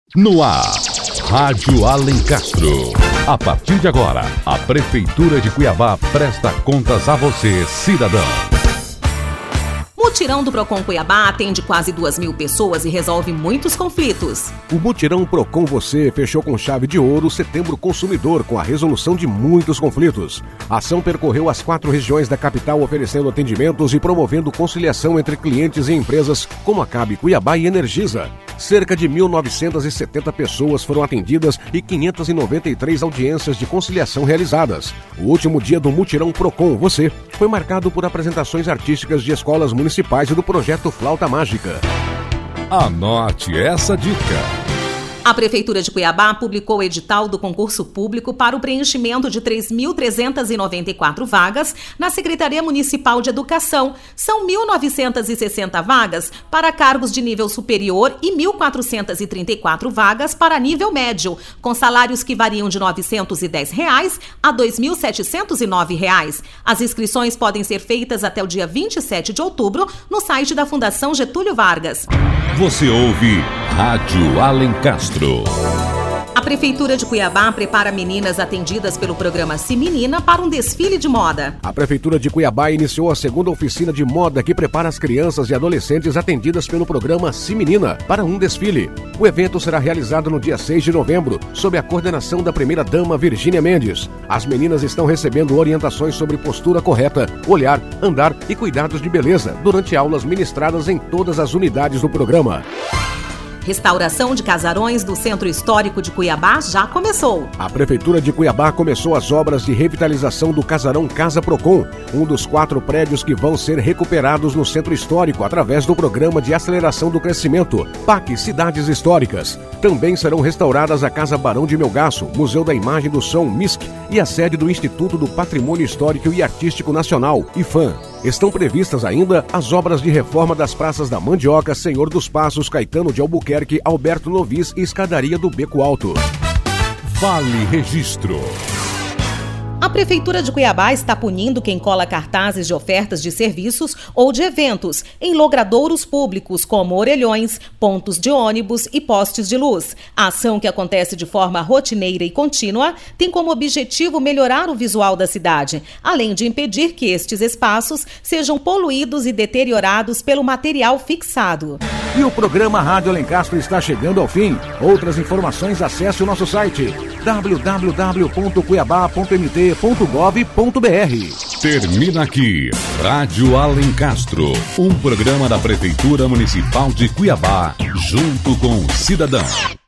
No ar, Rádio Alencastro. A partir de agora, a Prefeitura de Cuiabá presta contas a você, cidadão. Mutirão do Procon Cuiabá atende quase 2.000 pessoas e resolve muitos conflitos. O Mutirão Procon Você fechou com chave de ouro o Setembro Consumidor com a resolução de muitos conflitos. A ação percorreu as 4 regiões da capital oferecendo atendimentos e promovendo conciliação entre clientes e empresas como a Cabe Cuiabá e Energisa. Cerca de 1.970 pessoas foram atendidas e 593 audiências de conciliação realizadas. O último dia do Mutirão Procon Você foi marcado por apresentações artísticas de escolas municipais e do projeto Flauta Mágica. Anote essa dica. A Prefeitura de Cuiabá publicou o edital do concurso público para o preenchimento de 3.394 vagas na Secretaria Municipal de Educação. São 1.960 vagas para cargos de nível superior e 1.434 vagas para nível médio, com salários que variam de R$ 910 a R$ 2.709. As inscrições podem ser feitas até o dia 27 de outubro no site da Fundação Getúlio Vargas. Você ouve Rádio Alencastro. A Prefeitura de Cuiabá prepara meninas atendidas pelo programa Se Menina para um desfile de moda. A Prefeitura de Cuiabá iniciou a segunda oficina de moda que prepara as crianças e adolescentes atendidas pelo programa Se Menina para um desfile. O evento será realizado no dia 6 de novembro, sob a coordenação da primeira-dama Virgínia Mendes. As meninas estão recebendo orientações sobre postura correta, olhar, andar e cuidados de beleza durante aulas ministradas em todas as unidades do programa. Restauração de casarões do Centro Histórico de Cuiabá já começou. A Prefeitura de Cuiabá começou as obras de revitalização do casarão Casa Procon, um dos 4 prédios que vão ser recuperados no Centro Histórico através do Programa de Aceleração do Crescimento, PAC Cidades Históricas. Também serão restauradas a Casa Barão de Melgaço, Museu da Imagem do Som, MISC, e a sede do Instituto do Patrimônio Histórico e Artístico Nacional, IFAM. Estão previstas ainda as obras de reforma das praças da Mandioca, Senhor dos Passos, Caetano de Albuquerque, Alberto Novis e Escadaria do Beco Alto. Vale Registro. A Prefeitura de Cuiabá está punindo quem cola cartazes de ofertas de serviços ou de eventos em logradouros públicos, como orelhões, pontos de ônibus e postes de luz. A ação, que acontece de forma rotineira e contínua, tem como objetivo melhorar o visual da cidade, além de impedir que estes espaços sejam poluídos e deteriorados pelo material fixado. E o programa Rádio Alencastro está chegando ao fim. Outras informações, acesse o nosso site www.cuiabá.mt.gov.br. Termina aqui Rádio Alencastro, um programa da Prefeitura Municipal de Cuiabá, junto com o cidadão.